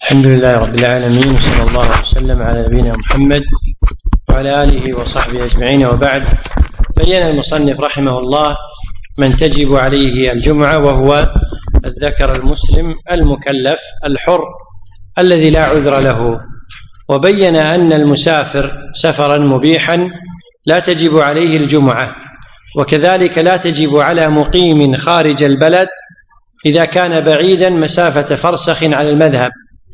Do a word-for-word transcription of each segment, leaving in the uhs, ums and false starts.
الحمد لله رب العالمين، وصلى الله وسلم على نبينا محمد وعلى آله وصحبه أجمعين، وبعد. بين المصنف رحمه الله من تجب عليه الجمعة، وهو الذكر المسلم المكلف الحر الذي لا عذر له، وبين أن المسافر سفرا مبيحا لا تجب عليه الجمعة، وكذلك لا تجب على مقيم خارج البلد إذا كان بعيدا مسافة فرسخ على المذهب،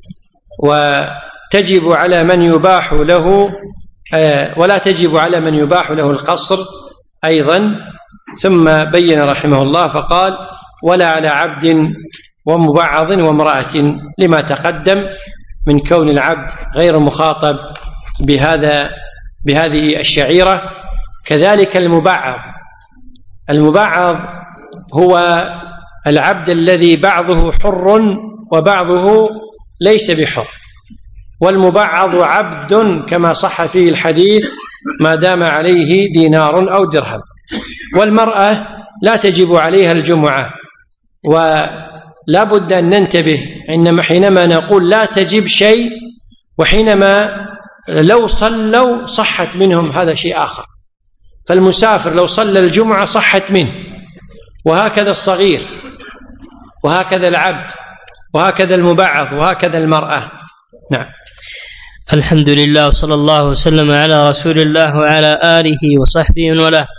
وتجب على من يباح له ولا تجب على من يباح له القصر أيضا. ثم بين رحمه الله فقال: ولا على عبد ومبعض وامرأة، لما تقدم من كون العبد غير مخاطب بهذا بهذه الشعيرة. كذلك المبعض المبعض هو العبد الذي بعضه حر وبعضه ليس بحر، والمبعض عبد كما صح فيه الحديث ما دام عليه دينار أو درهم. والمرأة لا تجب عليها الجمعة، ولا بد أن ننتبه إنما حينما نقول لا تجب شيء، وحينما لو صلوا صحت منهم هذا شيء آخر. فالمسافر لو صلى الجمعة صحت منه، وهكذا الصغير، وهكذا العبد، وهكذا المبعض، وهكذا المرأة. نعم. الحمد لله، وصلى الله وسلم على رسول الله وعلى آله وصحبه وله. كانوا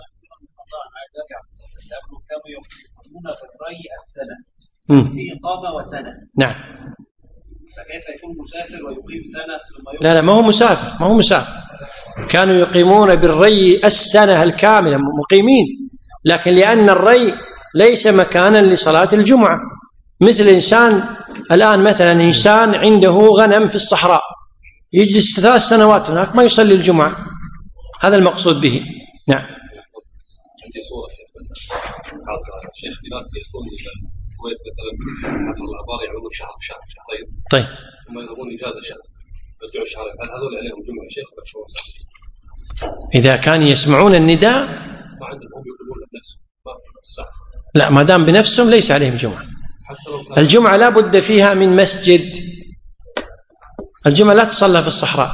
يقيمون بالري السنة في إقامة وسنة. نعم. فكيف يكون مسافر ويقيم سنة ثم يقيم؟ لا لا ما هو مسافر، ما هو مسافر. كانوا يقيمون بالري السنة الكاملة مقيمين، لكن لأن الري ليس مكانا لصلاة الجمعة. مثل إنسان الآن مثلا إنسان عنده غنم في الصحراء يجلس ثلاث سنوات هناك ما يصلي الجمعة، هذا المقصود به. نعم. عندي صورة شيخ مثلا حاصل شيخ في ناس يدخلون إلى الكويت مثلا في حفر الآبار يعملون شهر بشهر شهرين، طيب ثم يذهبون إجازة شهر يرجعوا شهرين، هل هذول عليهم جمعة شيخ ولا شو؟ إذا كان يسمعون النداء ما عندهم هم يقولون بنفسهم ما في صح؟ لا، ما دام بنفسهم ليس عليهم جمعة. الجمعة لا بد فيها من مسجد، الجمعة لا تصلى في الصحراء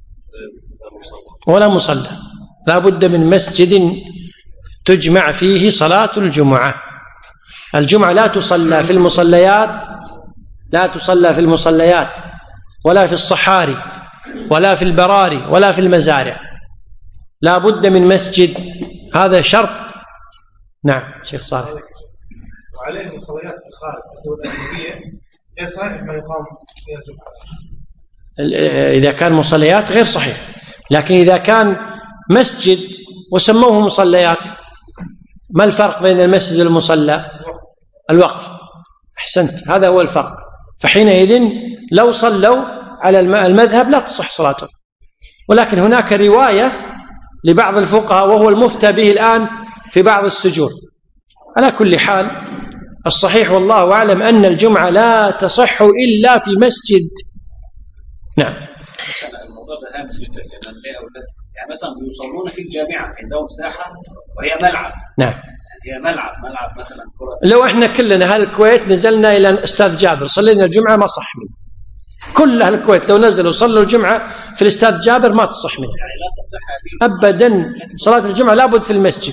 ولا مصلى، لا بد من مسجد تجمع فيه صلاة الجمعة. الجمعة لا تصلى في المصليات، لا تصلى في المصليات ولا في الصحاري ولا في البراري ولا في المزارع، لا بد من مسجد، هذا شرط. نعم شيخ صالح. وعليهم الصليات في الخارج في الدول الأجنبية غير صحيح ما يقام في الجمعة. إذا كان مصليات غير صحيح، لكن إذا كان مسجد وسموه مصليات، ما الفرق بين المسجد والمصلى؟ الوقف. أحسنت، هذا هو الفرق. فحينئذ لو صلوا على المذهب لا تصح صلاتهم، ولكن هناك رواية لبعض الفقهاء وهو المفتى به الآن في بعض السجون. على كل حال الصحيح والله أعلم أن الجمعة لا تصح إلا في مسجد. نعم. الموضوع ده هام جدا، يعني مثلا يصلون في الجامعة عندهم ساحة وهي ملعب. نعم. هي ملعب ملعب مثلا كرة. لو احنا كلنا أهل الكويت نزلنا إلى أستاذ جابر صلينا الجمعة ما صح منه. كل أهل الكويت لو نزلوا صلوا الجمعة في الأستاذ جابر ما تصح منه. يعني لا تصح هذه أبدا. صلاة الجمعة لابد في المسجد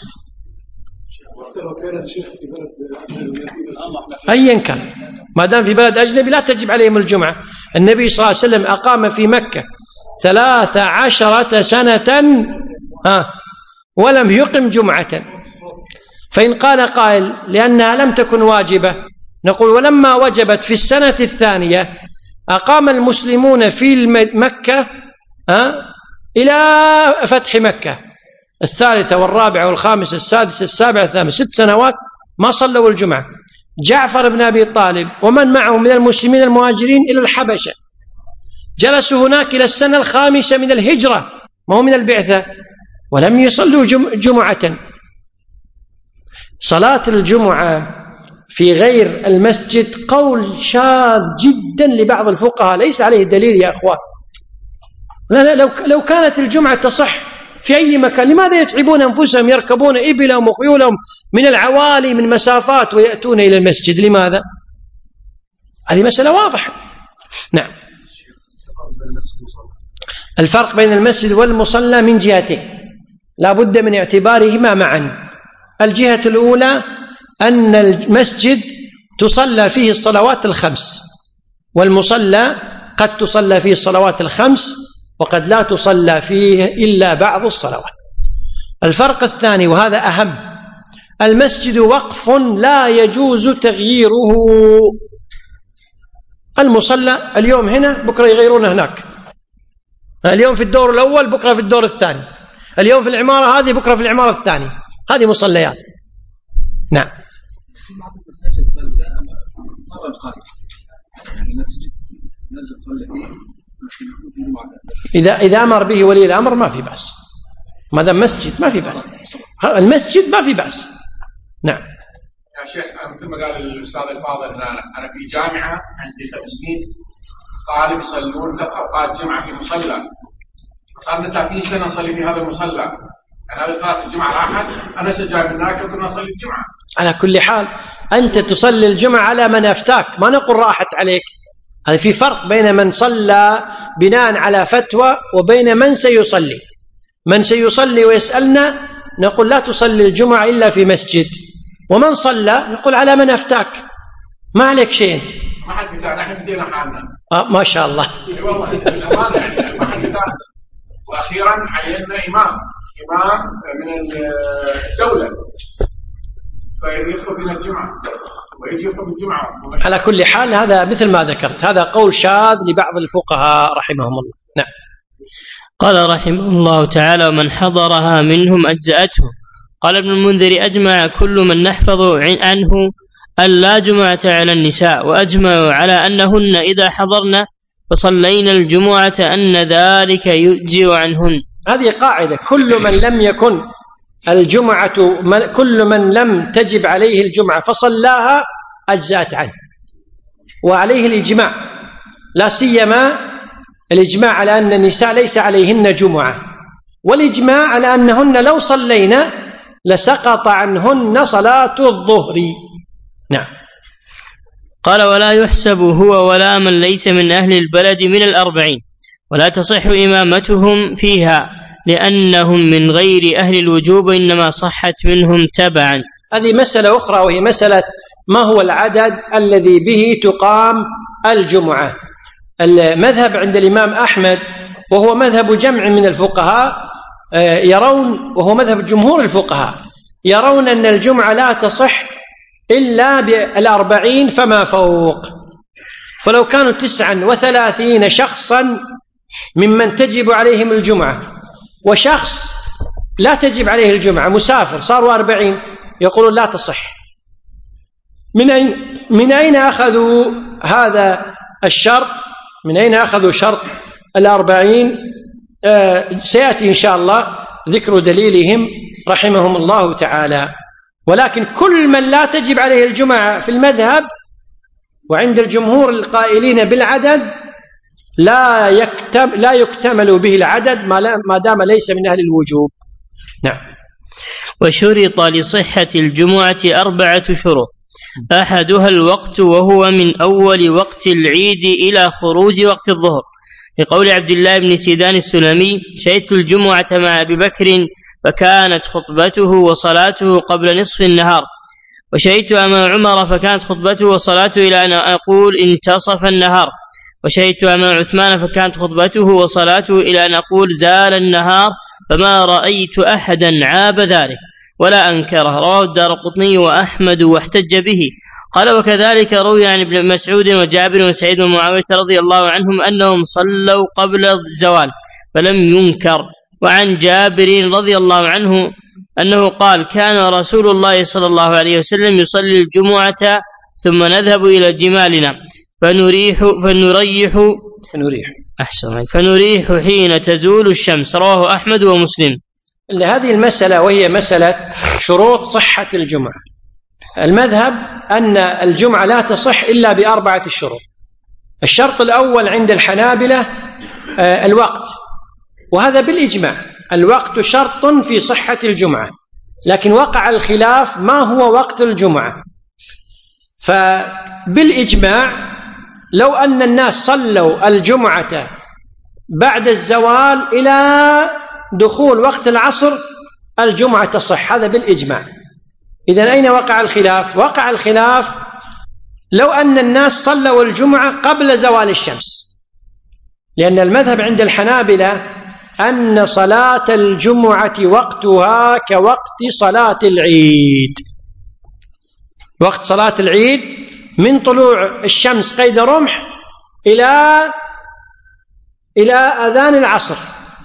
أيا كان، ما دام في بلد أجنبي لا تجب عليهم الجمعة. النبي صلى الله عليه وسلم أقام في مكة ثلاث عشرة سنة ها ولم يقم جمعة. فإن قال قائل لأنها لم تكن واجبة، نقول ولما وجبت في السنة الثانية أقام المسلمون في مكة ها إلى فتح مكة الثالثة والرابعة والخامسة السادسة السابعة الثامنة، ست سنوات ما صلوا الجمعة. جعفر بن أبي طالب ومن معه من المسلمين المهاجرين إلى الحبشة جلسوا هناك إلى السنة الخامسة من الهجرة، ما هو من البعثة، ولم يصلوا جمعة. صلاة الجمعة في غير المسجد قول شاذ جدا لبعض الفقهاء، ليس عليه دليل يا أخوان. لا لا لو لو كانت الجمعة تصح في أي مكان لماذا يتعبون أنفسهم يركبون إبلهم وخيولهم من العوالي من مسافات ويأتون إلى المسجد؟ لماذا؟ هذه مسألة واضحة. نعم. الفرق بين المسجد والمصلى من جهتين لا بد من اعتبارهما معا. الجهة الأولى أن المسجد تصلى فيه الصلوات الخمس، والمصلى قد تصلى فيه الصلوات الخمس وقد لا تصلى فيه إلا بعض الصلوات. الفرق الثاني وهذا أهم، المسجد وقف لا يجوز تغييره. المصلى اليوم هنا بكرة يغيرونه هناك، اليوم في الدور الأول بكرة في الدور الثاني، اليوم في العمارة هذه بكرة في العمارة الثانية، هذه مصليات. نعم. مرة القرية يعني المسجد نجد تصلي فيه في جمعة، إذا إذا أمر به ولي الأمر ما في بأس، ما دام مسجد ما في بأس، المسجد ما في بأس. نعم. يا شيخ أنا مثل ما قال الأستاذ الفاضل، أنا أنا في جامعة عندي خمسين طالب يصلون ثلاث أوقات جمعة في مصلى، صار لنا ثلاثين سنة نصلي في هذا المصلى، أنا هذه صلاة الجمعة راحت، أنا سجاي من هناك كنا نصلي الجمعة. على كل حال أنت تصلي الجمعة على من أفتاك، ما نقول راحت عليك. هذا في فرق بين من صلى بناء على فتوى وبين من سيصلي. من سيصلي ويسألنا نقول لا تصلي الجمعة إلا في مسجد، ومن صلى نقول على من أفتاك، ما عليك شيء أنت. ما حد فتانا، نحن فتينا حالنا. آه ما شاء الله. اي والله بالأمانة يعني ما حد فتانا. وأخيرا عيننا إمام إمام من الدولة فيخطب من الجمعة ويجي يخطب الجمعة. على كل حال هذا مثل ما ذكرت، هذا قول شاذ لبعض الفقهاء رحمهم الله. نعم. قال رحمه الله تعالى: ومن حضرها منهم أجزأته. قال ابن المنذر: أجمع كل من نحفظ عنه أن لا جمعة على النساء، وأجمعوا على أنهن إذا حضرن فصلينا الجمعة أن ذلك يجزئ عنهن. هذه قاعدة، كل من لم يكن الجمعة كل من لم تجب عليه الجمعة فصلاها أجزأت عنه، وعليه الإجماع، لا سيما الإجماع على أن النساء ليس عليهن جمعة، والإجماع على أنهن لو صلينا لسقط عنهن صلاة الظهر. نعم. قال: ولا يحسب هو ولا من ليس من أهل البلد من الأربعين، ولا تصح إمامتهم فيها لأنهم من غير أهل الوجوب، إنما صحت منهم تبعا. هذه مسألة أخرى، وهي مسألة ما هو العدد الذي به تقام الجمعة. المذهب عند الإمام أحمد وهو مذهب جمع من الفقهاء يرون، وهو مذهب جمهور الفقهاء، يرون أن الجمعة لا تصح إلا بالأربعين فما فوق. فلو كانوا تسعا وثلاثين شخصا ممن تجب عليهم الجمعة وشخص لا تجب عليه الجمعة مسافر صاروا أربعين، يقولون لا تصح. من أين من أين أخذوا هذا الشرط؟ من أين أخذوا شرط الأربعين؟ آه سيأتي إن شاء الله ذكر دليلهم رحمهم الله تعالى. ولكن كل من لا تجب عليه الجمعة في المذهب وعند الجمهور القائلين بالعدد لا يكتم لا يكتمل به العدد ما دام ليس من أهل الوجوب. نعم. وشرط لصحة الجمعة أربعة شروط: أحدها الوقت، وهو من أول وقت العيد إلى خروج وقت الظهر، لقول عبد الله بن سيدان السلمي: شهدت الجمعة مع أبي بكر فكانت خطبته وصلاته قبل نصف النهار، وشهدت أمام عمر فكانت خطبته وصلاته إلى أن أقول انتصف النهار، وشهدت أمام عثمان فكانت خطبته وصلاته إلى أن أقول زال النهار، فما رأيت أحدا عاب ذلك ولا أنكره. رواه الدارقطني وأحمد واحتج به. قال: وكذلك روي عن ابن مسعود وجابر وسعيد ومعاوية رضي الله عنهم أنهم صلوا قبل الزوال فلم ينكر. وعن جابر رضي الله عنه أنه قال: كان رسول الله صلى الله عليه وسلم يصلي الجمعة ثم نذهب إلى جمالنا فنريح فنريح فنريح أحسن فنريح حين تزول الشمس. رواه أحمد ومسلم. هذه المسألة وهي مسألة شروط صحة الجمعة. المذهب أن الجمعة لا تصح إلا بأربعة شروط. الشرط الأول عند الحنابلة الوقت، وهذا بالإجماع، الوقت شرط في صحة الجمعة، لكن وقع الخلاف ما هو وقت الجمعة. فبالإجماع لو أن الناس صلوا الجمعة بعد الزوال إلى دخول وقت العصر الجمعة تصح، هذا بالإجماع. إذن أين وقع الخلاف؟ وقع الخلاف لو أن الناس صلوا الجمعة قبل زوال الشمس، لأن المذهب عند الحنابلة أن صلاة الجمعة وقتها كوقت صلاة العيد. وقت صلاة العيد من طلوع الشمس قيد رمح إلى إلى أذان العصر،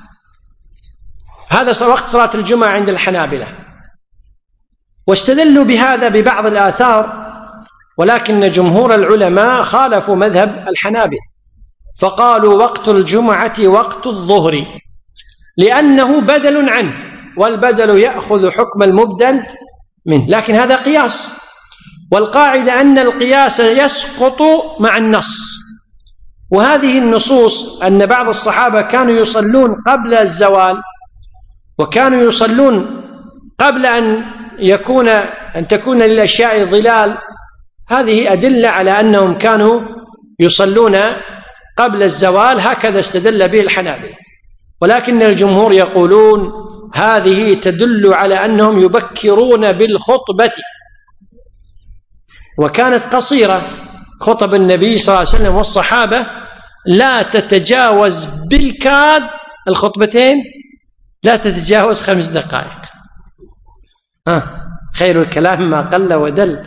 هذا وقت صلاة الجمعة عند الحنابلة. واستدلوا بهذا ببعض الآثار، ولكن جمهور العلماء خالفوا مذهب الحنابلة فقالوا وقت الجمعة وقت الظهر، لأنه بدل عنه، والبدل يأخذ حكم المبدل منه. لكن هذا قياس، والقاعدة أن القياس يسقط مع النص، وهذه النصوص أن بعض الصحابة كانوا يصلون قبل الزوال، وكانوا يصلون قبل أن يكون أن تكون للأشياء ظلال، هذه أدلة على أنهم كانوا يصلون قبل الزوال، هكذا استدل به الحنابلة. ولكن الجمهور يقولون هذه تدل على أنهم يبكرون بالخطبة، وكانت قصيرة خطب النبي صلى الله عليه وسلم والصحابة لا تتجاوز بالكاد الخطبتين لا تتجاوز خمس دقائق. ها خير الكلام ما قل ودل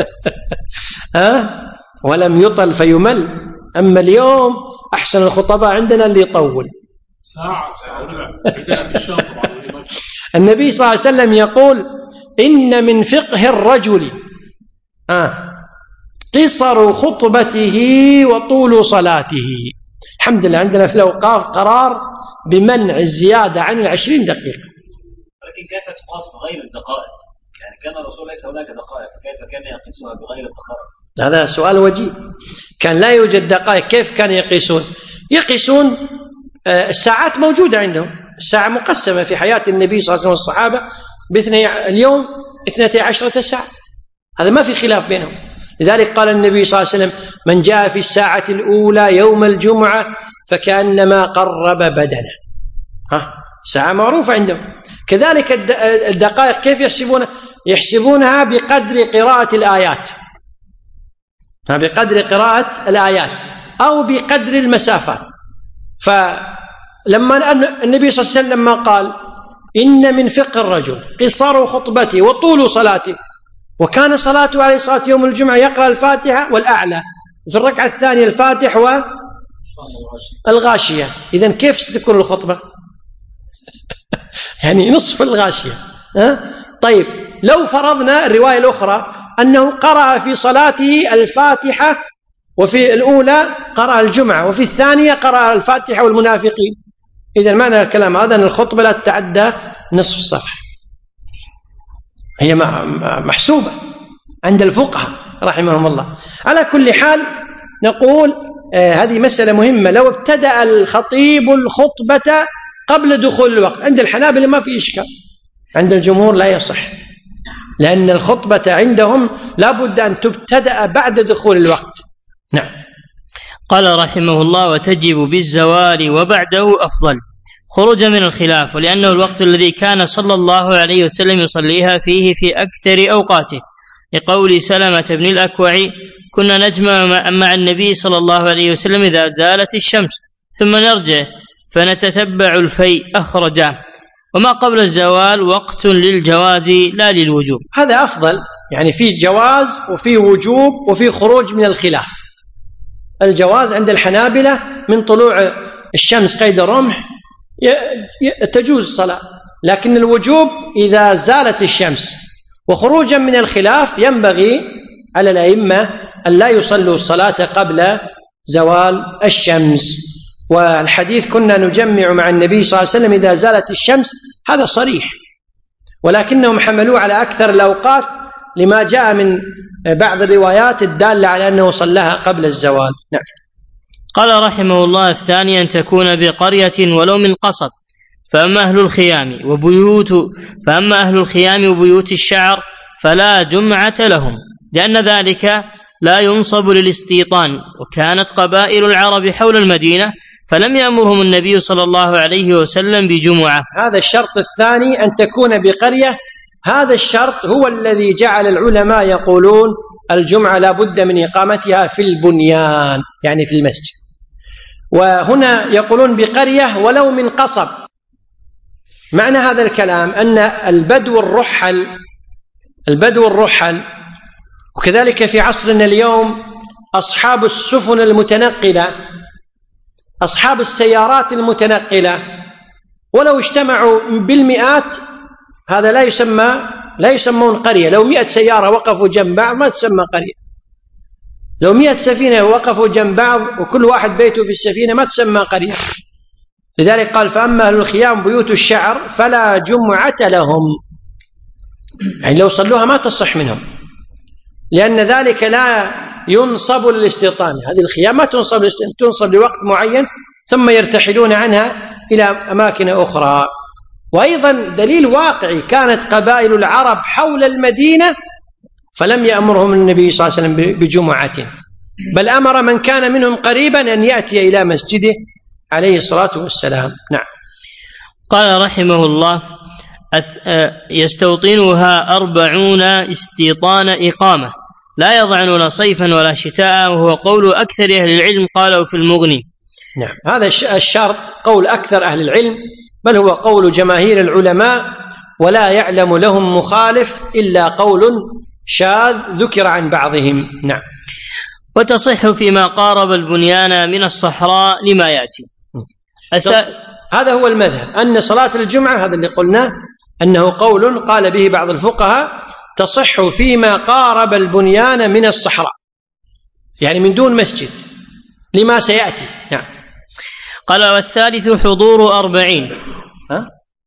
ها ولم يطل فيمل. أما اليوم أحسن الخطباء عندنا اللي يطول ساعة ساعة. النبي صلى الله عليه وسلم يقول إن من فقه الرجل آه قصر خطبته وطول صلاته. الحمد لله عندنا في الأوقاف قرار بمنع الزيادة عن العشرين دقيقة. ولكن كيف تقاس بغير الدقائق؟ يعني كان الرسول ليس هناك دقائق، كيف كان يقيسها بغير الدقائق؟ هذا سؤال وجيه. كان لا يوجد دقائق، كيف كانوا يقيسون؟ يقيسون الساعات موجودة عندهم، الساعة مقسمة في حياة النبي صلى الله عليه وسلم والصحابة باثني اليوم اثنتي عشرة ساعة، هذا ما في خلاف بينهم. لذلك قال النبي صلى الله عليه وسلم من جاء في الساعة الأولى يوم الجمعة فكأنما قرب بدنه. ها ساعة معروفة عندهم. كذلك الدقائق كيف يحسبونها؟ يحسبونها بقدر قراءة الآيات، بقدر قراءة الآيات أو بقدر المسافات. فلما النبي صلى الله عليه وسلم لما قال إن من فقه الرجل قصار خطبته وطول صلاته، وكان صلاته عليه الصلاة يوم الجمعة يقرأ الفاتحة والأعلى، في الركعة الثانية الفاتح والغاشية، إذن كيف ستكون الخطبة؟ يعني نصف الغاشية. ها؟ طيب لو فرضنا الرواية الأخرى أنه قرأ في صلاته الفاتحة، وفي الأولى قرأ الجمعة، وفي الثانية قرأ الفاتحة والمنافقين، إذن معنى الكلام هذا أن الخطبة لا تتعدى نصف الصفحة، هي محسوبة عند الفقهاء رحمهم الله. على كل حال نقول آه هذه مسألة مهمة. لو ابتدأ الخطيب الخطبة قبل دخول الوقت عند الحنابلة ما في إشكال، عند الجمهور لا يصح، لأن الخطبة عندهم لا بد أن تبتدأ بعد دخول الوقت. نعم. قال رحمه الله وتجب بالزوال وبعده أفضل، خروجا من الخلاف، ولأنه الوقت الذي كان صلى الله عليه وسلم يصليها فيه في أكثر أوقاته، لقول سلمة بن الأكوع كنا نجمع مع النبي صلى الله عليه وسلم إذا زالت الشمس ثم نرجع فنتتبع الفيء أخرجا، وما قبل الزوال وقت للجواز لا للوجوب. هذا أفضل، يعني في جواز وفي وجوب وفي خروج من الخلاف. الجواز عند الحنابلة من طلوع الشمس قيد الرمح تجوز الصلاة، لكن الوجوب إذا زالت الشمس. وخروجا من الخلاف ينبغي على الأئمة أن لا يصلوا الصلاة قبل زوال الشمس. والحديث كنا نجمع مع النبي صلى الله عليه وسلم إذا زالت الشمس هذا صريح، ولكنهم حملوه على أكثر الأوقات لما جاء من بعض الروايات الدالة على أنه صلاها قبل الزوال. نعم. قال رحمه الله الثاني أن تكون بقرية ولو من قصد، فأما أهل الخيام وبيوت فأما أهل الخيام وبيوت الشعر فلا جمعة لهم، لأن ذلك لا ينصب للاستيطان، وكانت قبائل العرب حول المدينة فلم يأمرهم النبي صلى الله عليه وسلم بجمعة. هذا الشرط الثاني أن تكون بقرية، هذا الشرط هو الذي جعل العلماء يقولون الجمعة لا بد من إقامتها في البنيان يعني في المسجد. وهنا يقولون بقرية ولو من قصب. معنى هذا الكلام أن البدو الرحل البدو الرحل وكذلك في عصرنا اليوم أصحاب السفن المتنقلة، أصحاب السيارات المتنقلة، ولو اجتمعوا بالمئات هذا لا يسمى لا يسمون قرية. لو مئة سيارة وقفوا جنب بعض ما تسمى قرية. لو مئة سفينة وقفوا جنب بعض وكل واحد بيته في السفينة ما تسمى قرية. لذلك قال فأما أهل الخيام بيوت الشعر فلا جمعة لهم، يعني لو صلوها ما تصح منهم، لأن ذلك لا ينصب للاستيطان. هذه الخيام ما تنصب تنصب لوقت معين ثم يرتحلون عنها إلى أماكن أخرى. وأيضا دليل واقعي، كانت قبائل العرب حول المدينة فلم يأمرهم النبي صلى الله عليه وسلم بجمعة، بل أمر من كان منهم قريبا أن يأتي إلى مسجده عليه الصلاة والسلام. نعم. قال رحمه الله يستوطنها أربعون استيطان إقامة لا يضعنون صيفا ولا شتاء، وهو قول أكثر أهل العلم قالوا في المغني. نعم، هذا الشرط قول أكثر أهل العلم، بل هو قول جماهير العلماء، ولا يعلم لهم مخالف إلا قول شاذ ذكر عن بعضهم. نعم. وتصح فيما قارب البنيان من الصحراء لما يأتي. أث... هذا هو المذهب، أن صلاة الجمعة هذا اللي قلناه أنه قول قال به بعض الفقهاء تصح فيما قارب البنيان من الصحراء، يعني من دون مسجد لما سيأتي. نعم. قال والثالث حضور أربعين. ها؟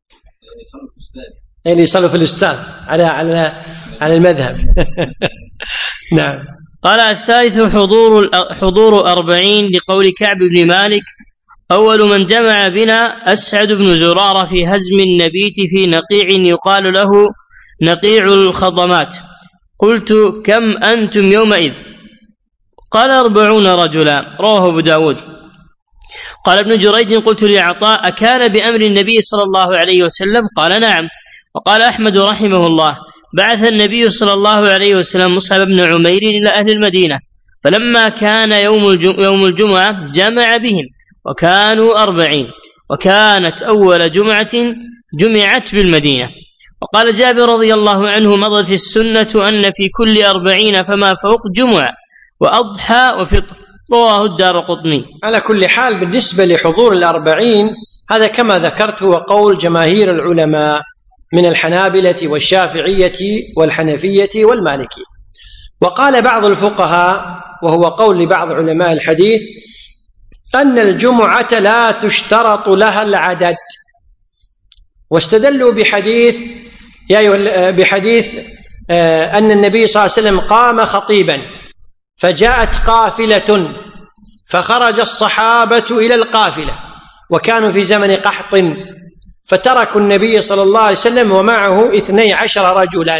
اللي يصلوا في الأستاذ على على على المذهب. نعم. قال الثالث حضور حضور أربعين لقول كعب بن مالك أول من جمع بنا أسعد بن زرارة في هزم النبيت في نقيع يقال له نقيع الخضمات، قلت كم أنتم يومئذ؟ قال أربعون رجلا، رواه أبو داود. قال ابن جريج قلت لعطاء أكان بأمر النبي صلى الله عليه وسلم؟ قال نعم. وقال أحمد رحمه الله بعث النبي صلى الله عليه وسلم مصعب بن عمير إلى أهل المدينة، فلما كان يوم الجمعة جمع بهم وكانوا أربعين، وكانت أول جمعة جمعت بالمدينة. وقال جابر رضي الله عنه مضت السنة أن في كل أربعين فما فوق جمعة وأضحى وفطر، رواه الدارقطني. على كل حال بالنسبة لحضور الأربعين هذا كما ذكرت هو قول جماهير العلماء من الحنابلة والشافعية والحنفية والمالكية. وقال بعض الفقهاء وهو قول لبعض علماء الحديث أن الجمعة لا تشترط لها العدد، واستدلوا بحديث يا أيها بحديث أن النبي صلى الله عليه وسلم قام خطيبا فجاءت قافلة فخرج الصحابة إلى القافلة وكانوا في زمن قحط فتركوا النبي صلى الله عليه وسلم ومعه اثني عشر رجلا.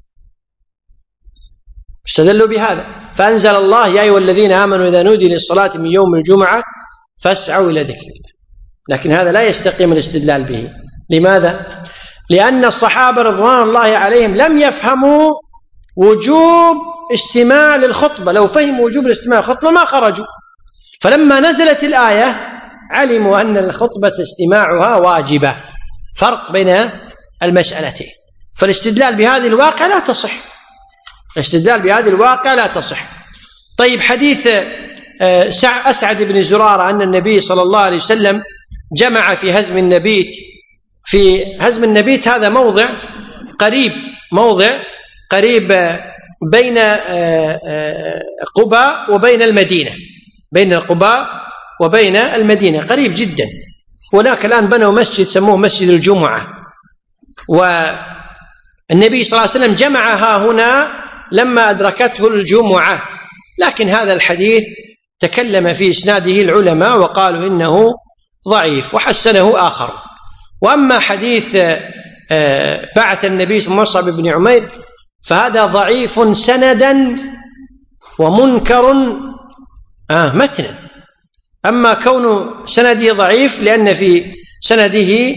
استدلوا بهذا فأنزل الله يا أيها الذين آمنوا إذا نودي للصلاة من يوم الجمعة فاسعوا إلى ذكر الله. لكن هذا لا يستقيم الاستدلال به. لماذا؟ لأن الصحابة رضوان الله عليهم لم يفهموا وجوب استماع للخطبة، لو فهموا وجوب الاستماع للخطبة ما خرجوا. فلما نزلت الآية علموا أن الخطبة استماعها واجبة، فرق بين المسألتين. فالاستدلال بهذه الواقع لا تصح، الاستدلال بهذه الواقع لا تصح. طيب حديث أسعد بن زرارة أن النبي صلى الله عليه وسلم جمع في هزم النبيت، في هزم النبيت هذا موضع قريب موضع قريب بين قباء وبين المدينة، بين القباء وبين المدينة قريب جدا. هناك الآن بنوا مسجد سموه مسجد الجمعة، والنبي صلى الله عليه وسلم جمعها هنا لما أدركته الجمعة. لكن هذا الحديث تكلم في إسناده العلماء وقالوا إنه ضعيف وحسنه آخر. وأما حديث بعث النبي مصعب بن عمير فهذا ضعيف سندا ومنكر آه متنا. أما كون سنده ضعيف لأن في سنده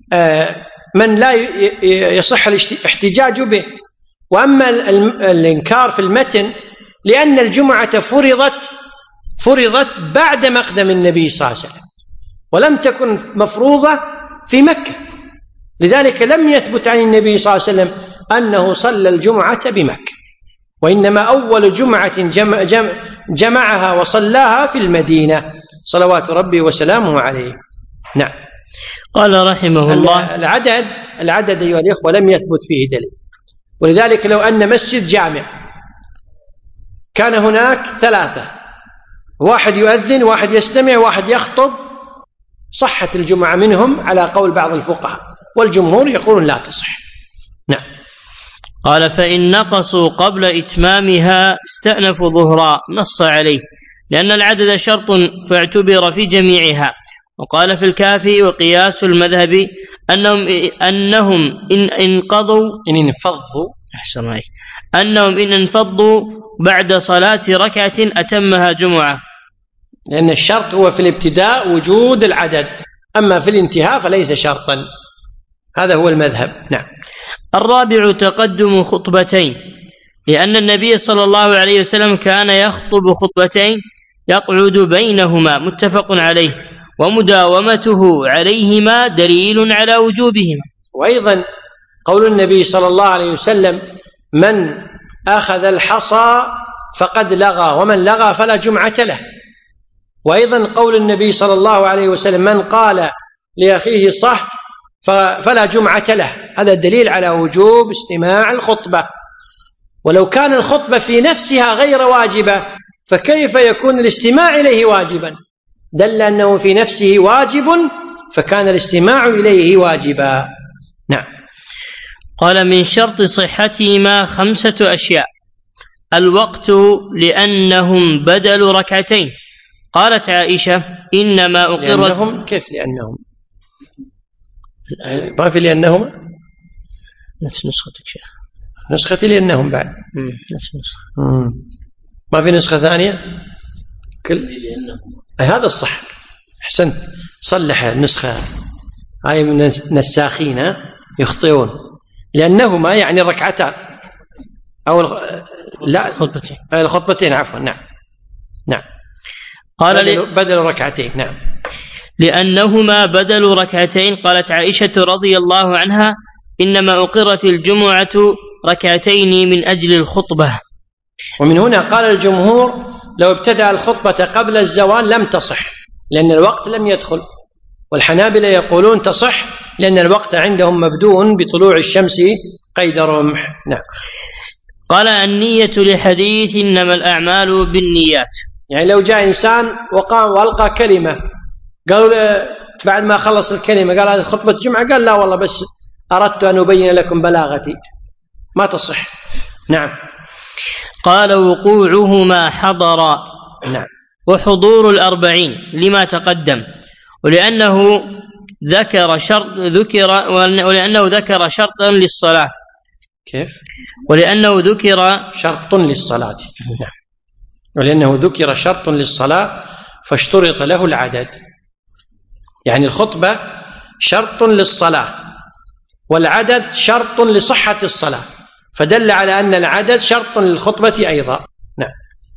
من لا يصح الاحتجاج به. وأما الإنكار في المتن لأن الجمعة فرضت فرضت بعد مقدم النبي صلى الله عليه وسلم ولم تكن مفروضة في مكة، لذلك لم يثبت عن النبي صلى الله عليه وسلم أنه صلى الجمعة بمكة، وإنما أول جمعة جمع جمع جمعها وصلاها في المدينة صلوات ربي وسلامه عليه. نعم. قال رحمه الله العدد العدد أيها الإخوة لم يثبت فيه دليل، ولذلك لو أن مسجد جامع كان هناك ثلاثة، واحد يؤذن واحد يستمع واحد يخطب، صحت الجمعة منهم على قول بعض الفقهاء، والجمهور يقولون لا تصح. نعم. قال فإن نقصوا قبل إتمامها استأنفوا ظهرا، نص عليه لأن العدد شرط فاعتبر في جميعها. وقال في الكافي وقياس المذهب أنهم أنهم إن انقضوا إن انفضوا أحسن عليك أنهم إن انفضوا بعد صلاة ركعة أتمها جمعة، لأن الشرط هو في الابتداء وجود العدد، أما في الانتهاء فليس شرطا، هذا هو المذهب. نعم. الرابع تقدم خطبتين، لأن النبي صلى الله عليه وسلم كان يخطب خطبتين يقعد بينهما، متفق عليه، ومداومته عليهما دليل على وجوبهما. وأيضا قول النبي صلى الله عليه وسلم من أخذ الحصى فقد لغى ومن لغى فلا جمعة له. وأيضا قول النبي صلى الله عليه وسلم من قال لأخيه صح فلا جمعة له، هذا دليل على وجوب استماع الخطبة. ولو كان الخطبة في نفسها غير واجبة فكيف يكون الاستماع إليه واجبا؟ دل أنه في نفسه واجب فكان الاستماع إليه واجبا. نعم. قال من شرط صحتهما خمسة أشياء: الوقت لأنهم بدل ركعتين، قالت عائشة إنما أقر لأنهم كيف لأنهم ما في لأنهم نفس نسختك شيخ نسختي لأنهم بعد نفس نسخة ما في نسخة ثانية كل لأنهم هذا الصح. أحسنت، صلح النسخة هاي من النساخين يخطئون، لأنهما يعني ركعتان أو الخ... لا الخطبتين الخطبتين عفوا. نعم نعم. قال بدل, ل... بدل ركعتين. نعم. لأنهما بدل ركعتين. قالت عائشة رضي الله عنها إنما أقرت الجمعة ركعتين من أجل الخطبة. ومن هنا قال الجمهور لو ابتدأ الخطبة قبل الزوال لم تصح لأن الوقت لم يدخل، والحنابلة يقولون تصح لأن الوقت عندهم مبدوء بطلوع الشمس قيد رمح. نعم. قال النية لحديث إنما الأعمال بالنيات، يعني لو جاء إنسان وقام وألقى كلمة قال بعد ما خلص الكلمة قال هذه خطبة جمعة، قال لا والله بس أردت أن أبين لكم بلاغتي، ما تصح. نعم. قال وقوعهما حضر. نعم. وحضور الأربعين لما تقدم، ولأنه ذكر شرط ذكر ولأنه ذكر شرطا للصلاة. كيف؟ ولأنه ذكر شرط للصلاة. نعم. ولأنه ذكر شرط للصلاة فاشترط له العدد، يعني الخطبة شرط للصلاة والعدد شرط لصحة الصلاة، فدل على أن العدد شرط للخطبة أيضا. نعم.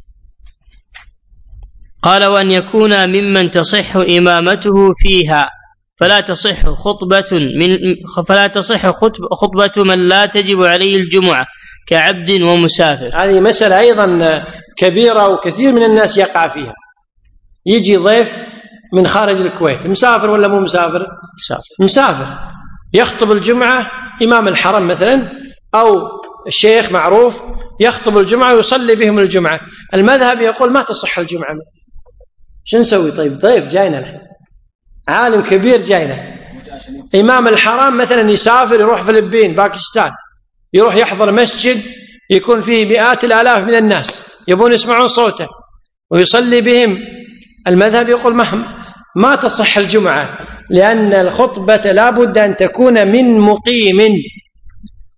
قال وأن يكون ممن تصح إمامته فيها، فلا تصح خطبة من فلا تصح خطبة من لا تجب عليه الجمعة كعبد ومسافر. هذه مسألة أيضا كبيرة وكثير من الناس يقع فيها. يجي ضيف من خارج الكويت، مسافر ولا مو مسافر؟ مسافر. مسافر يخطب الجمعة إمام الحرم مثلا أو الشيخ معروف يخطب الجمعة ويصلي بهم الجمعة، المذهب يقول ما تصح الجمعة. شو نسوي؟ طيب ضيف جاينا الحين، عالم كبير جاينا، إمام الحرم مثلا يسافر يروح فلبين باكستان، يروح يحضر مسجد يكون فيه مئات الآلاف من الناس يبون يسمعون صوته ويصلي بهم، المذهب يقول ما ما تصح الجمعة، لأن الخطبة لا بد أن تكون من مقيم،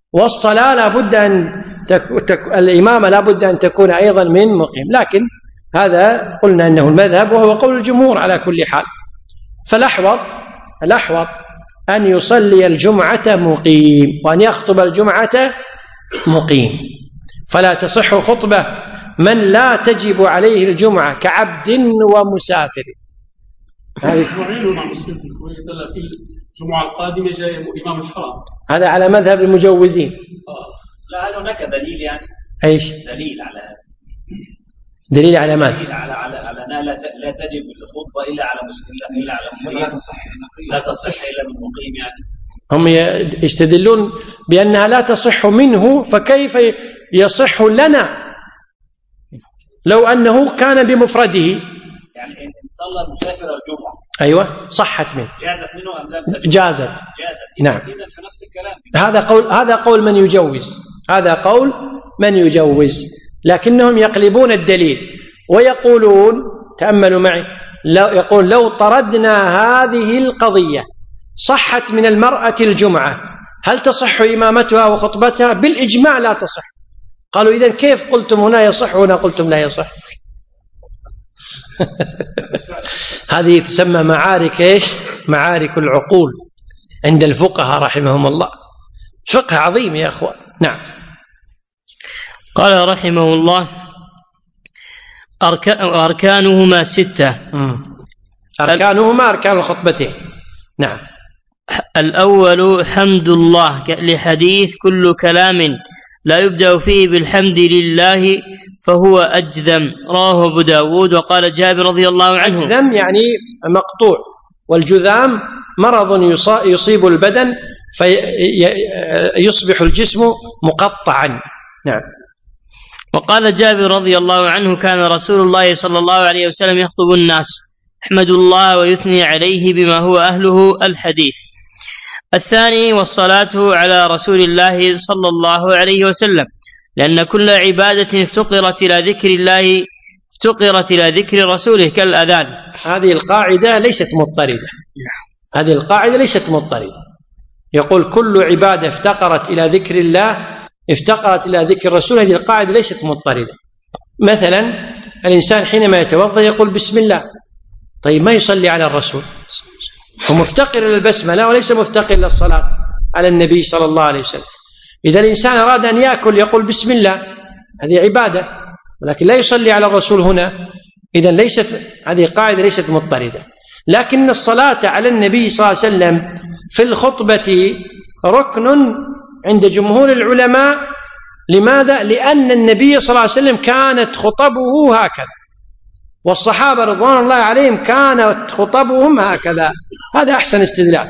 والصلاة لا بد أن تك... تك... الإمامة لا بد أن تكون أيضا من مقيم. لكن هذا قلنا أنه المذهب وهو قول الجمهور على كل حال. فالأحوط الأحوط أن يصلي الجمعة مقيم وأن يخطب الجمعة مقيم، فلا تصح خطبة من لا تجب عليه الجمعة كعبد ومسافر. الجمعة القادمة جاي إمام الحرم، هذا على مذهب المجوزين. لا، هل هناك دليل يعني؟ ايش؟ دليل على دليل على ماذا؟ دليل على على على أنها لا لا تجب الخطبة إلا على مسلم، إلا على مقيم، لا تصح لا تصح إلا من مقيم يعني. هم يستدلون بأنها لا تصح منه، فكيف يصح لنا لو أنه كان بمفرده؟ يعني إن صلى المسافر الجمعة أيوة صحت منه، جازت منه أم لم تجز؟ جازت. جازت. نعم. إذن في نفس الكلام. هذا قول هذا قول من يجوز، هذا قول من يجوز، لكنهم يقلبون الدليل ويقولون، تأملوا معي، لو يقول لو طردنا هذه القضية صحت من المرأة الجمعة، هل تصح إمامتها وخطبتها؟ بالإجماع لا تصح. قالوا إذن كيف قلتم هنا يصح وهنا قلتم لا يصح؟ هذه تسمى معارك إيش؟ معارك العقول عند الفقهاء رحمهم الله. فقه عظيم يا أخوان. نعم. قال رحمه الله: أركانهما ستة. أركانهما أركان الخطبتين. نعم. الأول حمد الله، لحديث كل كلام لا يبدأ فيه بالحمد لله فهو أجذم، رواه أبو داود. وقال جابر رضي الله عنه: أجذم يعني مقطوع، والجذام مرض يصيب البدن فيصبح الجسم مقطعا. نعم. وقال جابر رضي الله عنه: كان رسول الله صلى الله عليه وسلم يخطب الناس يحمد الله ويثني عليه بما هو أهله، الحديث. الثاني والصلاة على رسول الله صلى الله عليه وسلم، لأن كل عبادة افتقرت إلى ذكر الله افتقرت إلى ذكر رسوله كالأذان. هذه القاعدة ليست مضطردة، هذه القاعدة ليست مضطردة. يقول كل عبادة افتقرت إلى ذكر الله افتقرت إلى ذكر الرسول، هذه القاعدة ليست مضطردة. مثلا الإنسان حينما يتوضأ يقول بسم الله، طيب ما يصلي على الرسول، هو مفتقر إلى البسملة وليس مفتقر إلى الصلاة على النبي صلى الله عليه وسلم. إذا الإنسان أراد أن يأكل يقول بسم الله، هذه عبادة، ولكن لا يصلي على الرسول هنا. إذا ليست هذه قاعدة ليست مضطردة. لكن الصلاة على النبي صلى الله عليه وسلم في الخطبة ركن عند جمهور العلماء. لماذا؟ لأن النبي صلى الله عليه وسلم كانت خطبه هكذا، والصحابة رضوان الله عليهم كانت خطبهم هكذا. هذا أحسن استدلال.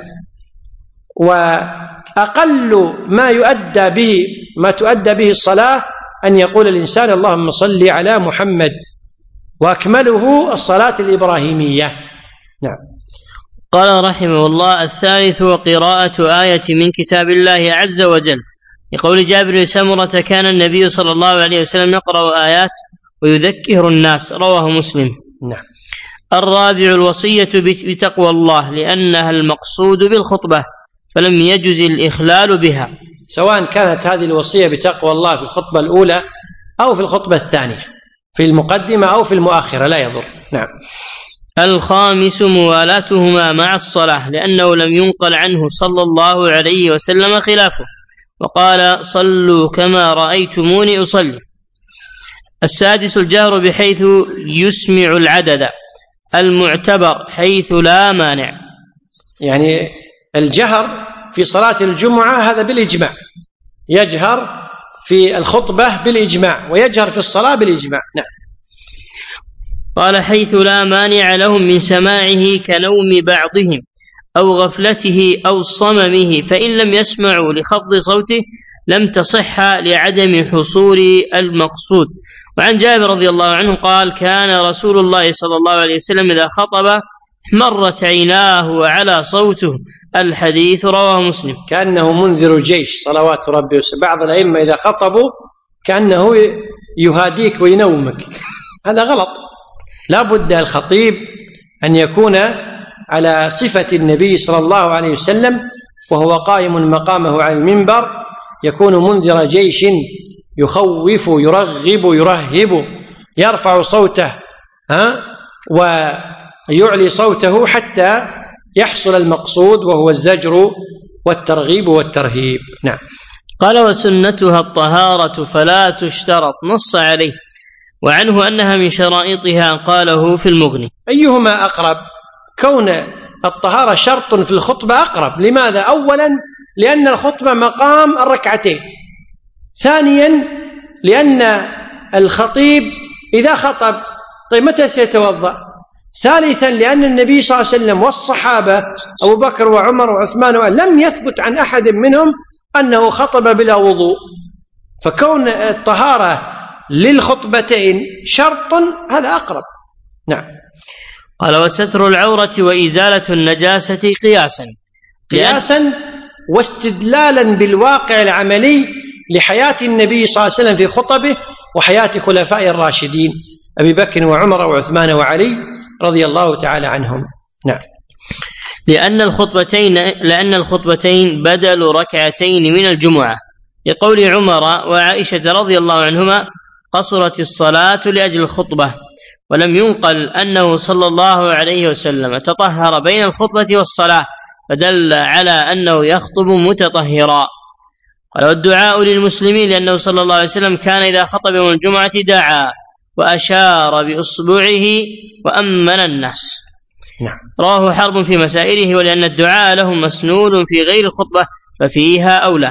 وأقل ما يؤدى به ما تؤدى به الصلاة أن يقول الإنسان اللهم صل على محمد، وأكمله الصلاة الإبراهيمية. نعم. قال رحمه الله: الثالث وقراءة آية من كتاب الله عز وجل، لقول جابر بن سمرة: كان النبي صلى الله عليه وسلم يقرأ آيات ويذكر الناس، رواه مسلم. نعم. الرابع الوصية بتقوى الله، لأنها المقصود بالخطبة فلم يجز الإخلال بها، سواء كانت هذه الوصية بتقوى الله في الخطبة الأولى أو في الخطبة الثانية، في المقدمة أو في المؤخرة، لا يضر. نعم. الخامس موالاتهما مع الصلاة، لأنه لم ينقل عنه صلى الله عليه وسلم خلافه، وقال: صلوا كما رأيتموني أصلي. السادس الجهر بحيث يسمع العدد، المعتبر حيث لا مانع. يعني الجهر في صلاة الجمعة هذا بالإجماع، يجهر في الخطبة بالإجماع، ويجهر في الصلاة بالإجماع. نعم. قال: حيث لا مانع لهم من سماعه كنوم بعضهم أو غفلته أو صممه، فإن لم يسمعوا لخفض صوته لم تصح لعدم حصول المقصود. وعن جابر رضي الله عنه قال: كان رسول الله صلى الله عليه وسلم إذا خطب مرت عيناه وعلى صوته، الحديث، رواه مسلم. كأنه منذر جيش صلوات ربي وسلم. بعض الأئمة إذا خطبوا كأنه يهاديك وينومك، هذا غلط. لا بد الخطيب أن يكون على صفة النبي صلى الله عليه وسلم، وهو قائم مقامه على المنبر، يكون منذر جيش، يخوف يرغب يرهب، يرفع صوته ها ويعلي صوته حتى يحصل المقصود وهو الزجر والترغيب والترهيب. نعم. قال وسنتها الطهارة فلا تشترط، نص عليه، وعنه أنها من شرائطها قاله في المغني. أيهما أقرب؟ كون الطهارة شرط في الخطبة أقرب. لماذا؟ أولا لأن الخطبة مقام الركعتين، ثانيا لأن الخطيب إذا خطب طيب متى سيتوضأ؟ ثالثا لأن النبي صلى الله عليه وسلم والصحابة أبو بكر وعمر وعثمان لم يثبت عن أحد منهم أنه خطب بلا وضوء، فكون الطهارة للخطبتين شرط هذا أقرب. نعم. قال وستر العورة وإزالة النجاسة قياسا قياسا واستدلالا بالواقع العملي لحياة النبي صلى الله عليه وسلم في خطبه وحياة خلفاء الراشدين أبي بكر وعمر وعثمان وعلي رضي الله تعالى عنهم. نعم. لأن الخطبتين لأن الخطبتين بدل ركعتين من الجمعة، لقول عمر وعائشة رضي الله عنهما قصرت الصلاة لأجل الخطبة، ولم ينقل أنه صلى الله عليه وسلم تطهر بين الخطبة والصلاة، فدل على أنه يخطب متطهرا. قال والدعاء للمسلمين، لأنه صلى الله عليه وسلم كان إذا خطب يوم الجمعة دعا وأشار بإصبعه وأمن الناس. نعم. رواه حرب في مسائله، ولأن الدعاء لهم مسنون في غير الخطبة ففيها أولى.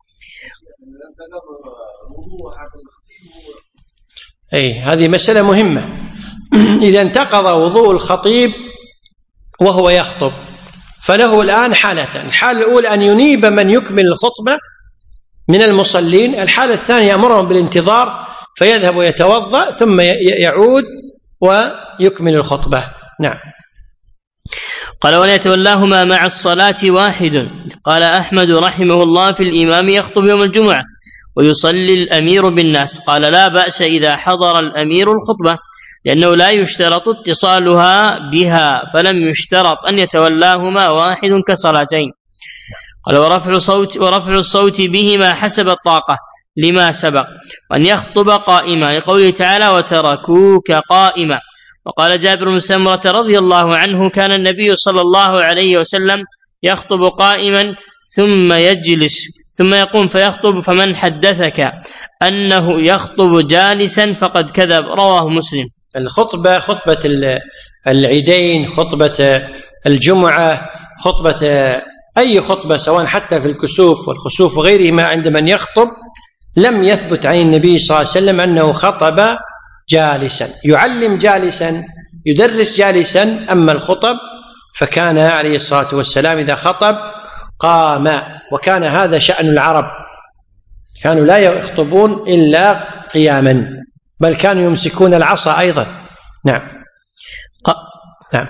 أي هذه مسألة مهمة. إذا انتقض وضوء الخطيب وهو يخطب فله الآن حالتان: الحالة الأولى أن ينيب من يكمل الخطبة من المصلين، الحالة الثانية يأمرهم بالانتظار فيذهب ويتوضأ ثم يعود ويكمل الخطبة. نعم. قال ولا يتولاهما مع الصلاة واحد. قال أحمد رحمه الله في الإمام يخطب يوم الجمعة ويصلي الأمير بالناس. قال لا بأس إذا حضر الأمير الخطبة، لأنه لا يشترط اتصالها بها، فلم يشترط أن يتولاهما واحد كصلاتين. قال ورفع صوت ورفع الصوت بهما حسب الطاقة لما سبق، وأن يخطب قائما لقوله تعالى وتركوك قائما. وقال جابر بن سمرة رضي الله عنه كان النبي صلى الله عليه وسلم يخطب قائما ثم يجلس ثم يقوم فيخطب، فمن حدثك أنه يخطب جالسا فقد كذب. رواه مسلم. الخطبة خطبة العيدين، خطبة الجمعة، خطبة أي خطبة سواء حتى في الكسوف والخسوف وغيرهما عند من يخطب لم يثبت عن النبي صلى الله عليه وسلم أنه خطب جالسا، يعلم جالسا، يدرس جالسا. أما الخطب فكان عليه الصلاة والسلام إذا خطب قام، وكان هذا شأن العرب، كانوا لا يخطبون إلا قياما، بل كانوا يمسكون العصا أيضا. نعم. ق... نعم.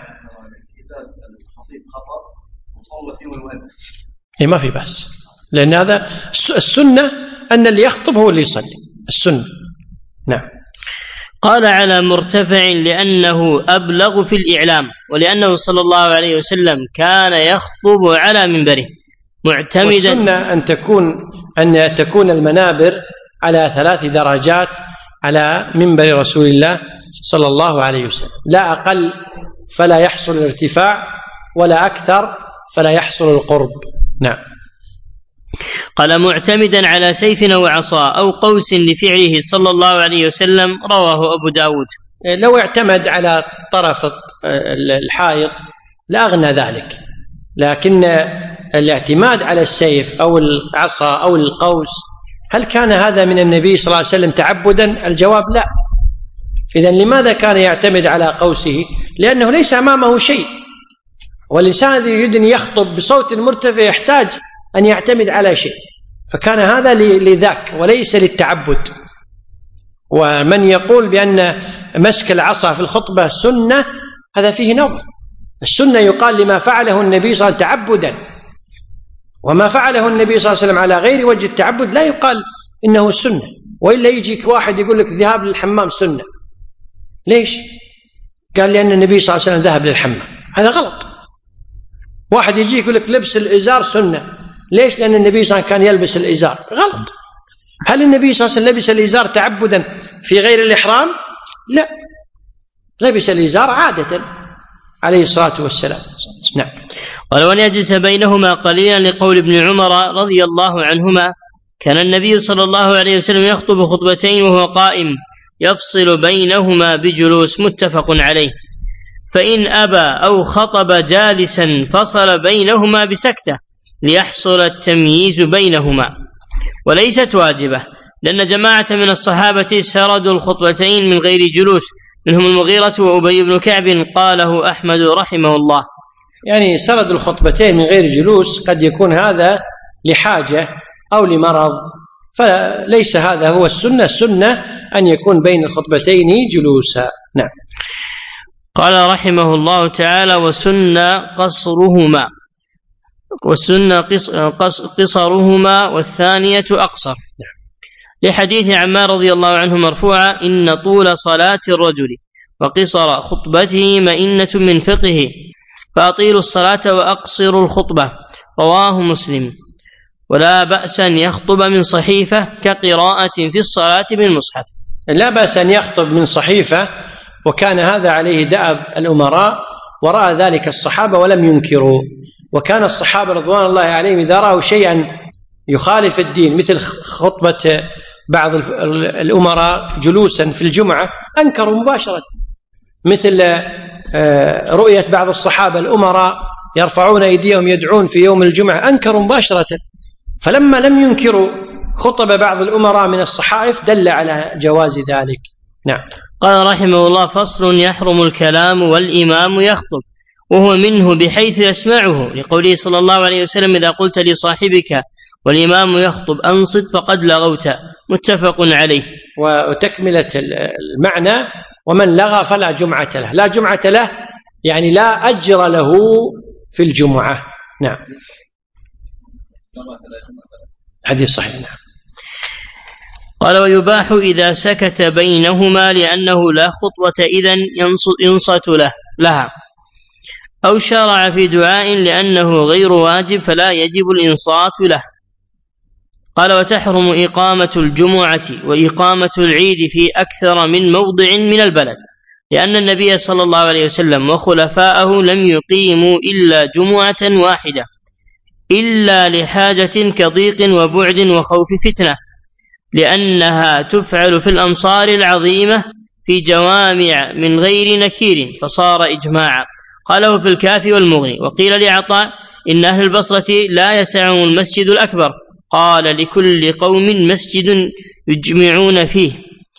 إيه ما في بأس، لأن هذا السنة أن اللي يخطب هو اللي يصلي، السنة. نعم. قال على مرتفع لأنه أبلغ في الإعلام، ولأنه صلى الله عليه وسلم كان يخطب على منبره معتمدا. والسنة أن تكون أن تكون المنابر على ثلاث درجات على منبر رسول الله صلى الله عليه وسلم، لا أقل فلا يحصل الارتفاع، ولا أكثر فلا يحصل القرب. نعم. قال معتمدا على سيف أو عصا أو قوس لفعله صلى الله عليه وسلم. رواه أبو داود. لو اعتمد على طرف الحائط لأغنى ذلك، لكن الاعتماد على السيف أو العصا أو القوس، هل كان هذا من النبي صلى الله عليه وسلم تعبدا؟ الجواب لا. إذن لماذا كان يعتمد على قوسه؟ لأنه ليس أمامه شيء، والإنسان الذي يريد أن يخطب بصوت مرتفع يحتاج أن يعتمد على شيء، فكان هذا لذاك وليس للتعبد. ومن يقول بأن مسك العصا في الخطبة سنة هذا فيه نظر. السنة يقال لما فعله النبي صلى الله عليه وسلم تعبدا، وما فعله النبي صلى الله عليه وسلم على غير وجه التعبد لا يقال إنه سنة. وإلا يجيك واحد يقول لك ذهاب للحمام سنة، ليش؟ قال لأن النبي صلى الله عليه وسلم ذهب للحمام، هذا غلط. واحد يجيك يقول لك لبس الإزار سنة، ليش؟ لأن النبي صلى الله عليه وسلم كان يلبس الإزار، غلط. هل النبي صلى الله عليه وسلم لبس الإزار تعبدا في غير الإحرام؟ لا، لبس الإزار عادة عليه الصلاة والسلام. نعم. ولو أن يجلس بينهما قليلا لقول ابن عمر رضي الله عنهما كان النبي صلى الله عليه وسلم يخطب خطبتين وهو قائم يفصل بينهما بجلوس، متفق عليه. فإن أبى أو خطب جالسا فصل بينهما بسكتة ليحصل التمييز بينهما، وليست واجبة، لأن جماعة من الصحابة سردوا الخطبتين من غير جلوس، منهم المغيرة وأبي بن كعب، قاله أحمد رحمه الله. يعني سرد الخطبتين من غير جلوس قد يكون هذا لحاجة أو لمرض، فليس هذا هو السنة. السنة أن يكون بين الخطبتين جلوسا. نعم. قال رحمه الله تعالى: وسن قصرهما وسن قصرهما والثانية أقصر، لحديث عمار رضي الله عنه مرفوعا: إن طول صلاة الرجل وقصر خطبته مئنة من فقهه، فأطيلوا الصلاة وأقصروا الخطبة، رواه مسلم. ولا بأس أن يخطب من صحيفة كقراءة في الصلاة بالمصحف. لا بأس أن يخطب من صحيفة، وكان هذا عليه دأب الأمراء، ورأى ذلك الصحابة ولم ينكروا. وكان الصحابة رضوان الله عليهم إذا رأوا شيئا يخالف الدين مثل خطبة بعض الأمراء جلوسا في الجمعة أنكروا مباشرة، مثل رؤية بعض الصحابة الأمراء يرفعون أيديهم يدعون في يوم الجمعة أنكروا مباشرة. فلما لم ينكروا خطب بعض الأمراء من الصحائف دل على جواز ذلك. نعم. قال رحمه الله: فصل: يحرم الكلام والإمام يخطب، وهو منه بحيث يسمعه، لقوله صلى الله عليه وسلم: إذا قلت لصاحبك والإمام يخطب أنصت فقد لغوت، متفق عليه. وتكملة المعنى: ومن لغى فلا جمعة له. لا جمعة له يعني لا أجر له في الجمعة. نعم. حديث صحيح. نعم. قال: ويباح إذا سكت بينهما لأنه لا خطوة إذن ينصت له لها، أو شرع في دعاء لأنه غير واجب فلا يجب الإنصات له. قال: وتحرم إقامة الجمعة وإقامة العيد في أكثر من موضع من البلد، لأن النبي صلى الله عليه وسلم وخلفاءه لم يقيموا إلا جمعة واحدة، إلا لحاجة كضيق وبعد وخوف فتنة، لأنها تفعل في الأمصار العظيمة في جوامع من غير نكير، فصار إجماعا. قاله في الكافي والمغني. وقيل لعطاء: إن أهل البصرة لا يسعهم المسجد الأكبر، قال: لكل قوم مسجد يجمعون فيه،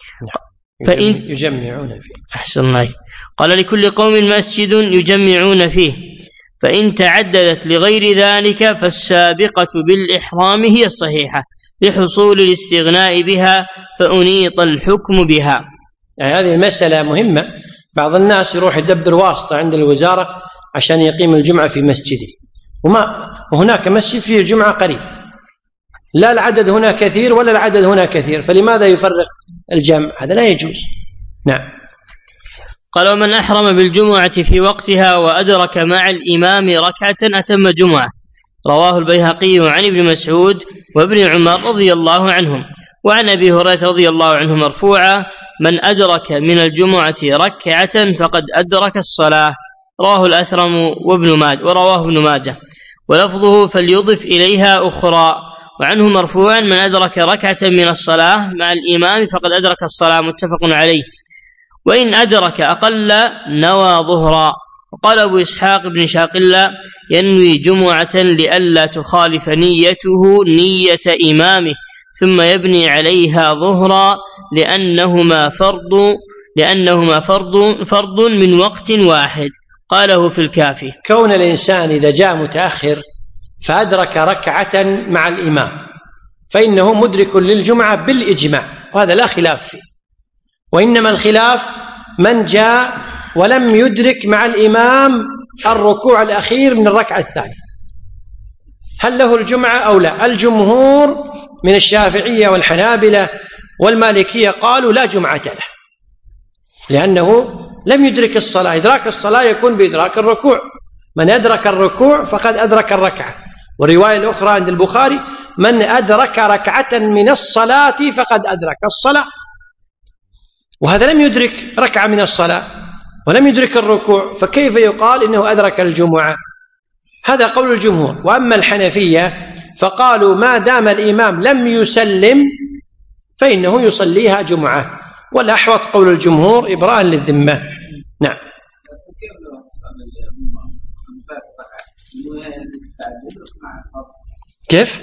فإن يجمعون فيه أحسن الله. قال: لكل قوم مسجد يجمعون فيه، فإن تعددت لغير ذلك فالسابقة بالإحرام هي الصحيحة لحصول الاستغناء بها، فأنيط الحكم بها. يعني هذه المسألة مهمة. بعض الناس يروح يدبر واسطة عند الوزارة عشان يقيم الجمعة في مسجده، وما وهناك مسجد فيه الجمعة قريب، لا العدد هنا كثير ولا العدد هنا كثير، فلماذا يفرق الجمع؟ هذا لا يجوز. نعم. قال: ومن أحرم بالجمعة في وقتها وأدرك مع الإمام ركعة أتم جمعة، رواه البيهقي عن ابن مسعود وابن عمر رضي الله عنهم، وعن أبي هريرة رضي الله عنه مرفوعا: من أدرك من الجمعة ركعة فقد أدرك الصلاة، رواه الأثرم وابن ماجه ورواه ابن ماجه، ولفظه: فليضف إليها أخرى. وعنه مرفوعا: من أدرك ركعة من الصلاة مع الإمام فقد أدرك الصلاة، متفق عليه. وإن أدرك أقل نوى ظهرا. وقال أبو إسحاق بن شاقلة: ينوي جمعة لئلا تخالف نيته نية إمامه، ثم يبني عليها ظهرا، لأنهما فرض لأنهما فرض فرض من وقت واحد. قاله في الكافي. كون الإنسان إذا جاء متأخر فأدرك ركعة مع الإمام فإنه مدرك للجمعة بالإجماع، وهذا لا خلاف فيه. وإنما الخلاف من جاء ولم يدرك مع الإمام الركوع الأخير من الركعة الثانية، هل له الجمعة أو لا؟ الجمهور من الشافعية والحنابلة والمالكية قالوا لا جمعة له، لأنه لم يدرك الصلاة. إدراك الصلاة يكون بإدراك الركوع، من أدرك الركوع فقد أدرك الركعة. والرواية الأخرى عند البخاري: من أدرك ركعة من الصلاة فقد أدرك الصلاة، وهذا لم يدرك ركعة من الصلاة، ولم يدرك الركوع، فكيف يقال إنه أدرك الجمعة؟ هذا قول الجمهور. وأما الحنفية فقالوا ما دام الإمام لم يسلم فإنه يصليها جمعة، والأحوط قول الجمهور إبراء للذمة. نعم. كيف؟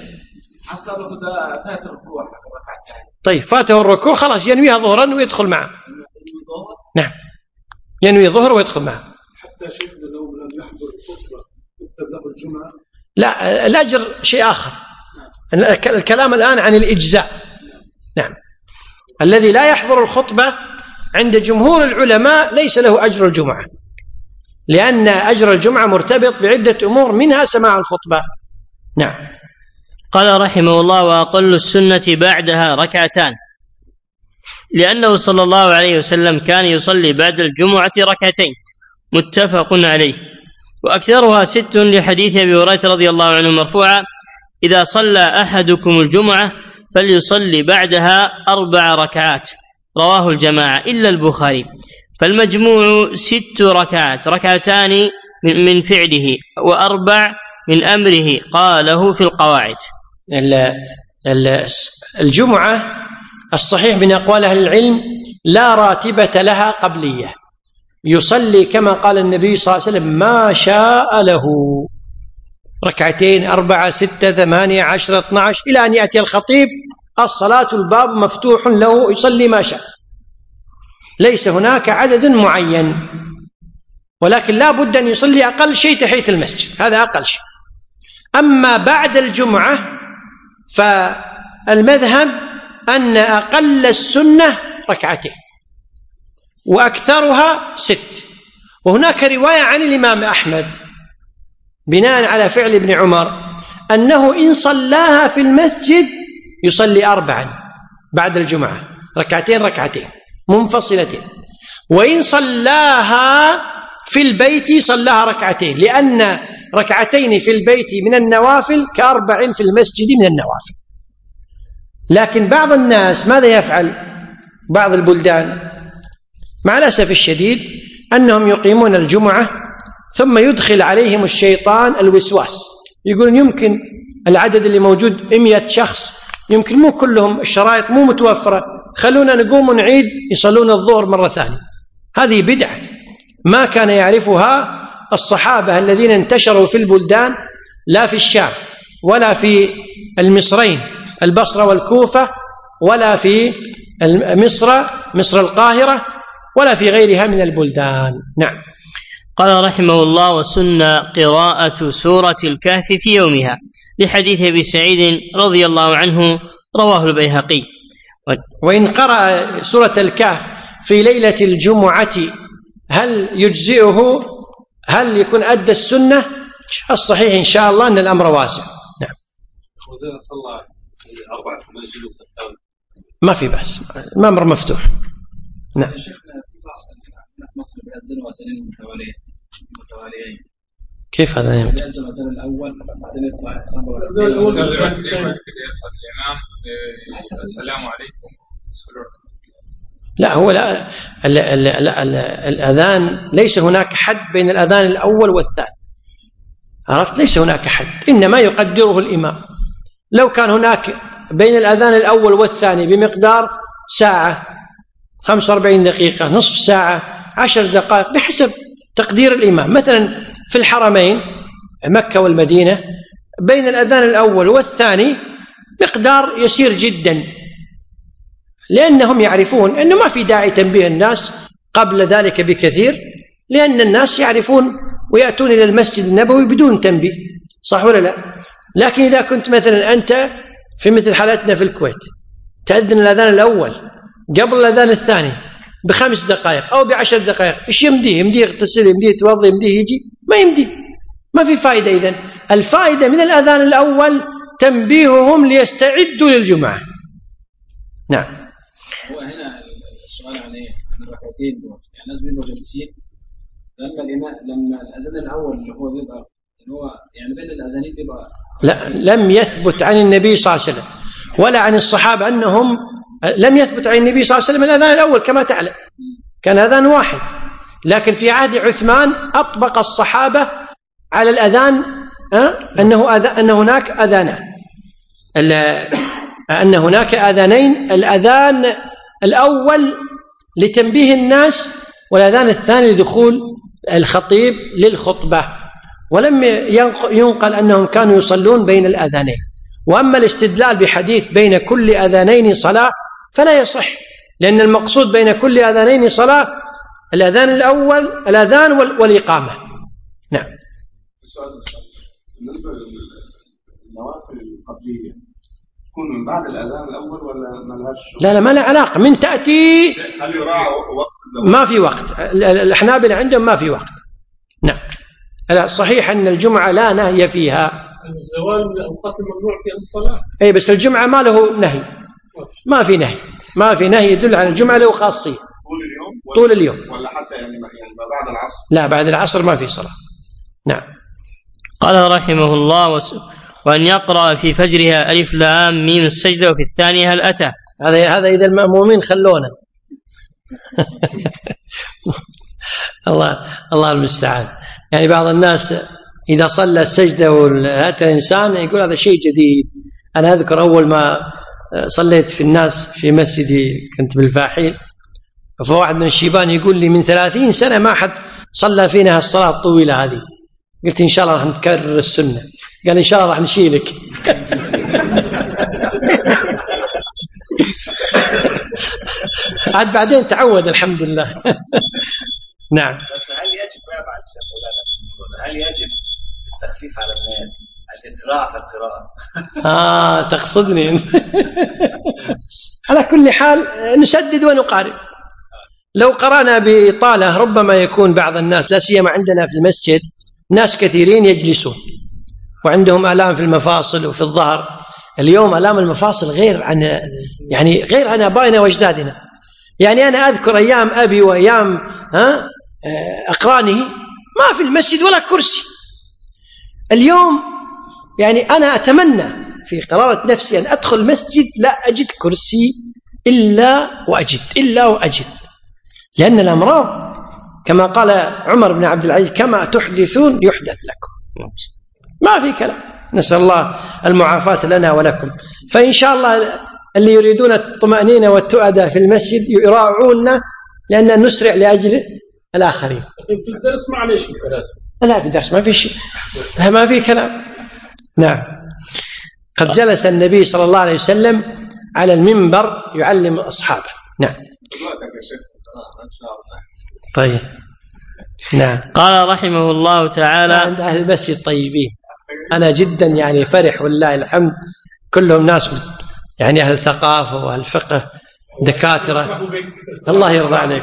طيب فاته الركوع خلاص ينويها ظهرا ويدخل معه. نعم ينوي ظهر ويدخل معه. حتى شيخنا لو لم يحضر الخطبة يكتب له الجمعة؟ لا، الأجر شيء آخر. الكلام الآن عن الإجزاء. نعم. الذي لا يحضر الخطبة عند جمهور العلماء ليس له أجر الجمعة، لأن أجر الجمعة مرتبط بعدة أمور منها سماع الخطبة. نعم. قال رحمه الله: وأقل السنة بعدها ركعتان، لأنه صلى الله عليه وسلم كان يصلي بعد الجمعة ركعتين، متفق عليه. وأكثرها ست، لحديث أبي هريرة رضي الله عنه مرفوعا: إذا صلى أحدكم الجمعة فليصلي بعدها أربع ركعات، رواه الجماعة إلا البخاري. فالمجموع ست ركعات، ركعتان من فعله وأربع من أمره، قاله في القواعد. الجمعة الصحيح من أقوال أهل العلم لا راتبة لها قبلية، يصلي كما قال النبي صلى الله عليه وسلم ما شاء له، ركعتين، أربعة، ستة، ثمانية، عشرة، اثنى عشر، إلى أن يأتي الخطيب الصلاة الباب مفتوح له يصلي ما شاء، ليس هناك عدد معين، ولكن لا بد أن يصلي أقل شيء تحية المسجد، هذا أقل شيء. أما بعد الجمعة فالمذهب أن أقل السنة ركعتين وأكثرها ست. وهناك رواية عن الإمام أحمد بناء على فعل ابن عمر أنه إن صلاها في المسجد يصلي أربعا بعد الجمعة، ركعتين ركعتين منفصلتين، وإن صلاها في البيت صلاها ركعتين، لأن ركعتين في البيت من النوافل كأربع في المسجد من النوافل. لكن بعض الناس ماذا يفعل؟ بعض البلدان مع الأسف الشديد أنهم يقيمون الجمعة ثم يدخل عليهم الشيطان الوسواس، يقولون يمكن العدد اللي موجود مئة شخص يمكن مو كلهم الشرائط مو متوفرة، خلونا نقوم ونعيد يصلون الظهر مرة ثانية. هذه بدعة ما كان يعرفها الصحابة الذين انتشروا في البلدان، لا في الشام ولا في المصرين البصرة والكوفة ولا في مصر مصر القاهرة ولا في غيرها من البلدان. نعم. قال رحمه الله: وسن قراءة سورة الكهف في يومها، لحديث أبي سعيد رضي الله عنه، رواه البيهقي. وإن قرأ سورة الكهف في ليلة الجمعة هل يجزئه؟ هل يكون أدى السنة؟ الصحيح إن شاء الله أن الأمر واسع. نعم. وإذا صلى أربعة في المسجد ما في بأس، الأمر مفتوح. نعم. مصر بينزلوا أذانين متواليين. كيف هذا؟ بينزلوا الأذان الأول بعدين يطلع يصلي الإمام السلام عليكم. لا هو لا ال ال ال ال الأذان ليس هناك حد بين الأذان الأول والثاني، عرفت؟ ليس هناك حد، إنما يقدره الإمام. لو كان هناك بين الأذان الأول والثاني بمقدار ساعة، خمسة وأربعين دقيقة، نصف ساعة، عشر دقائق، بحسب تقدير الإمام. مثلا في الحرمين مكة والمدينة بين الأذان الأول والثاني مقدار يسير جدا، لأنهم يعرفون أنه ما في داعي تنبيه الناس قبل ذلك بكثير، لأن الناس يعرفون ويأتون إلى المسجد النبوي بدون تنبيه، صح ولا لا؟ لكن إذا كنت مثلا أنت في مثل حالتنا في الكويت تأذن الأذان الأول قبل الأذان الثاني بخمس دقائق أو بعشر دقائق، إيش يمديه؟ يمديه يغتسل، يمديه يتوضأ، يمديه يجي؟ ما يمديه، ما في فائدة. إذن الفائدة من الأذان الأول تنبيههم ليستعدوا للجمعة. نعم. هو هنا السؤال عن ايه؟ عن الركعتين دول، يعني الناس بيبقوا جالسين لما الإمام لما الأذان الأول اللي هو بيبقى اللي هو يعني بين الأذانين بيبقى لا، لم يثبت عن النبي صلى الله عليه وسلم ولا عن الصحابة أنهم، لم يثبت عن النبي صلى الله عليه وسلم الأذان الأول كما تعلم، كان أذان واحد، لكن في عهد عثمان أطبق الصحابة على الأذان أنه أن هناك أذانان، أن هناك أذانين، الأذان الأول لتنبيه الناس والأذان الثاني لدخول الخطيب للخطبة، ولم ينقل أنهم كانوا يصلون بين الأذانين. وأما الاستدلال بحديث بين كل أذانين صلاة فلا يصح، لأن المقصود بين كل أذانين صلاة الأذان الأول الأذان والإقامة. نعم. بالنسبة للنوافل القبلية تكون من بعد الأذان الأول ولا ما لهاش؟ لا لا ما لها علاقة، من تأتي ما في وقت. الأحنابلة عندهم ما في وقت. نعم. صحيح أن الجمعة لا نهي فيها، الزوال من الأوقات الممنوع فيها الصلاة. أي بس الجمعة ما له نهي، ما في نهي، ما في نهي يدل على الجمعة له خاصية. طول اليوم ولا طول اليوم ولا حتى يعني يعني ما بعد العصر؟ لا بعد العصر ما في صلاة. نعم. قال رحمه الله وس... وأن يقرأ في فجرها ألف لام ميم السجدة وفي الثانية هل أتى. هذا هذا إذا المأمومين خلونا. الله الله المستعان. يعني بعض الناس إذا صلى السجدة وأتى إنسان يقول هذا شيء جديد. أنا أذكر أول ما صليت في الناس في مسجدي كنت بالفاحيل، فواحد من الشيبان يقول لي من ثلاثين سنة ما حد صلى فينا الصلاة الطويلة هذه. قلت إن شاء الله راح نكرر السنة. قال إن شاء الله راح نشيلك. عاد بعدين تعود الحمد لله. نعم. بس هل يجب ما بعد شيخ هل يجب التخفيف على الناس، الإسراع في القراءة؟ آه تقصدني. على كل حال نسدد ونقارب. لو قرأنا بإطالة ربما يكون بعض الناس، لا سيما عندنا في المسجد ناس كثيرين يجلسون وعندهم آلام في المفاصل وفي الظهر. اليوم آلام المفاصل غير عن يعني غير عن آبائنا وأجدادنا. يعني أنا أذكر أيام أبي وأيام ها أقرانه ما في المسجد ولا كرسي. اليوم يعني أنا أتمنى في قرارة نفسي أن أدخل المسجد لا أجد كرسي إلا وأجد إلا وأجد لأن الأمراض كما قال عمر بن عبد العزيز كما تحدثون يحدث لكم. ما في كلام. نسأل الله المعافاة لنا ولكم. فإن شاء الله اللي يريدون الطمأنينة والتؤدة في المسجد يراعونا لأن نسرع لأجل الآخرين. في الدرس معليش الكراسي. لا في الدرس ما في شيء، ما في كلام. نعم. قد جلس النبي صلى الله عليه وسلم على المنبر يعلم أصحابه. نعم. طيب. نعم. قال رحمه الله تعالى عند أهل المسجد طيبين، أنا جدا يعني فرح والله الحمد، كلهم ناس يعني أهل الثقافة وأهل الفقه دكاترة. الله يرضى عليك.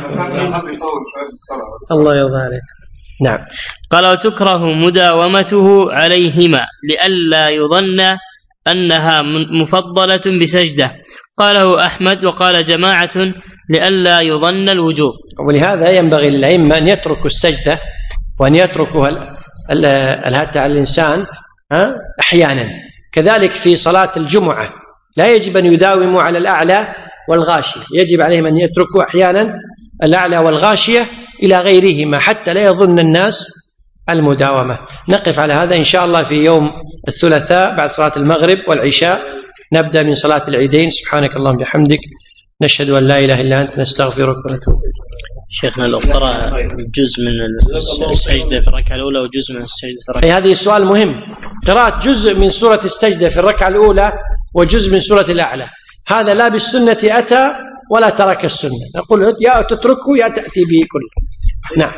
الله يرضى عليك. نعم. قال وتكره مداومته عليهما لئلا يظن أنها مفضلة بسجدة. قاله أحمد وقال جماعة لئلا يظن الوجوب. ولهذا ينبغي للأئمة أن يتركوا السجدة وأن يتركوا الهات على الإنسان أحيانا. كذلك في صلاة الجمعة لا يجب أن يداوموا على الأعلى والغاشية، يجب عليهم أن يتركوا أحيانا الأعلى والغاشية إلى غيرهما حتى لا يظن الناس المداومة. نقف على هذا إن شاء الله في يوم الثلاثاء بعد صلاة المغرب والعشاء نبدأ من صلاة العيدين. سبحانك اللهم وبحمدك نشهد أن لا إله إلا أنت نستغفرك ونتوب إليك. شيخنا لو قرأ جزء من السجدة في الركعة الأولى وجزء من السجدة في الركعة هذه سؤال مهم. قراءة جزء من سورة السجدة في الركعة الأولى وجزء من سورة الأعلى هذا لا بالسنة أتى ولا ترك السنة. نقول يا تتركه يا تأتي به كله. نعم.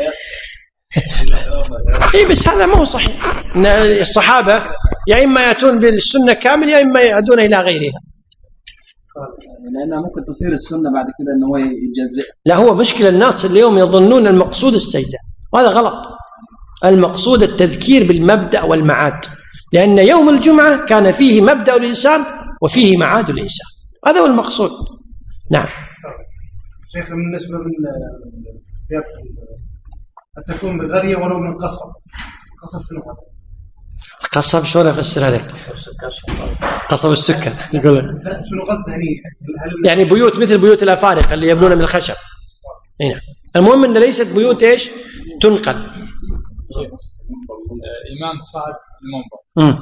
إيه بس هذا ما هو صحيح. الصحابة يا إما يأتون بالسنة كامل يا إما يعدون إلى غيرها، لأنها ممكن تصير السنة بعد كده أنه هو يجزئ. لا هو مشكلة الناس اليوم يظنون المقصود السجدة وهذا غلط. المقصود التذكير بالمبدأ والمعاد، لأن يوم الجمعة كان فيه مبدأ الإنسان وفيه معاد الإنسان، هذا هو المقصود. نعم. شيخ بالنسبة أن تكون بالغرية ولو من قصب، قصب شنو هذا؟ قصب شو أفسر عليك؟ قصب السكر يقول. لا شنو قصد هني؟ يعني بيوت مثل بيوت الأفارقة اللي يبنون من الخشب. هنا المهم أن ليست بيوت إيش تنقل. إمام صعد المنبر،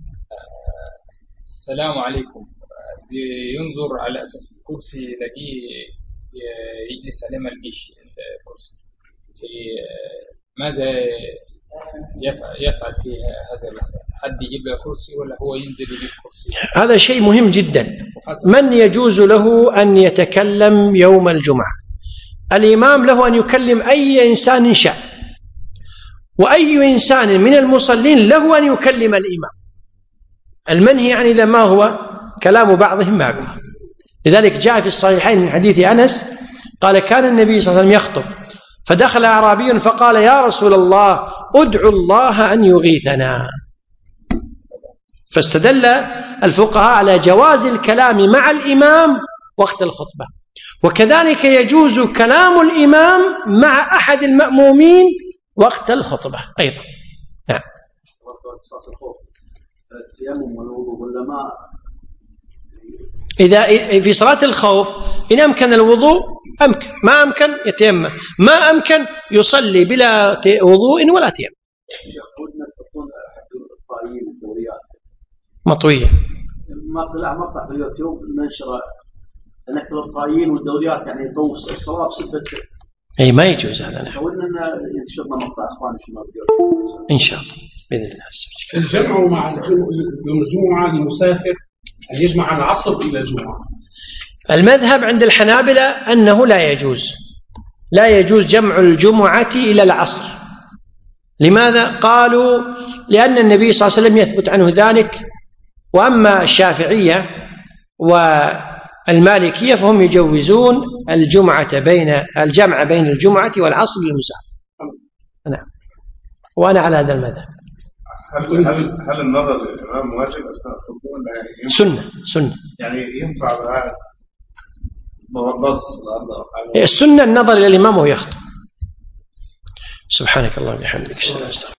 السلام عليكم، بينظر على أساس كرسي يلاقيه يجلس عليه ما لقيش الكرسي، ماذا يفعل يفعل في هذا اللحظة؟ حد يجيب له كرسي ولا هو ينزل يجيب كرسي؟ هذا شيء مهم جدا. من يجوز له أن يتكلم يوم الجمعة؟ الإمام له أن يكلم أي إنسان شاء، وأي إنسان من المصلين له أن يكلم الإمام. المنهي عن إذا ما هو كلام بعضهم مع بعض. لذلك جاء في الصحيحين من حديث أنس قال كان النبي صلى الله عليه وسلم يخطب فدخل أعرابي فقال يا رسول الله ادعو الله أن يغيثنا. فاستدل الفقهاء على جواز الكلام مع الإمام وقت الخطبة، وكذلك يجوز كلام الإمام مع أحد المأمومين وقت الخطبة أيضا. نعم. إذا في صلاة الخوف إن أمكن الوضوء أمكن، ما أمكن يتيمم، ما أمكن يصلي بلا وضوء ولا تيمم. مطوية ما طلع مقطع في اليوتيوب ننشر نكتب الطايين والدوريات يعني ضوء الصواب سبت. أي ما يجوز هذا. نعم. حاولنا ننشرنا مقطع إخواني في اليوتيوب إن شاء الله بإذن الله. الجمع مع يوم الجمعة للمسافر أن يجمع العصر إلى الجمعة. المذهب عند الحنابلة أنه لا يجوز، لا يجوز جمع الجمعة إلى العصر. لماذا؟ قالوا لأن النبي صلى الله عليه وسلم يثبت عنه ذلك، وأما الشافعية والمالكية فهم يجوزون الجمعة بين الجمع بين الجمعة والعصر للمسافر. نعم. وأنا على هذا المذهب. هل هل هل النظر للإمام واجب أثناء الخطبة ولا يعني سنة سنة يعني ينفع بهذا بوقص السنة النظر إلى الإمام وهو يخطب. سبحانك اللهم وبحمدك.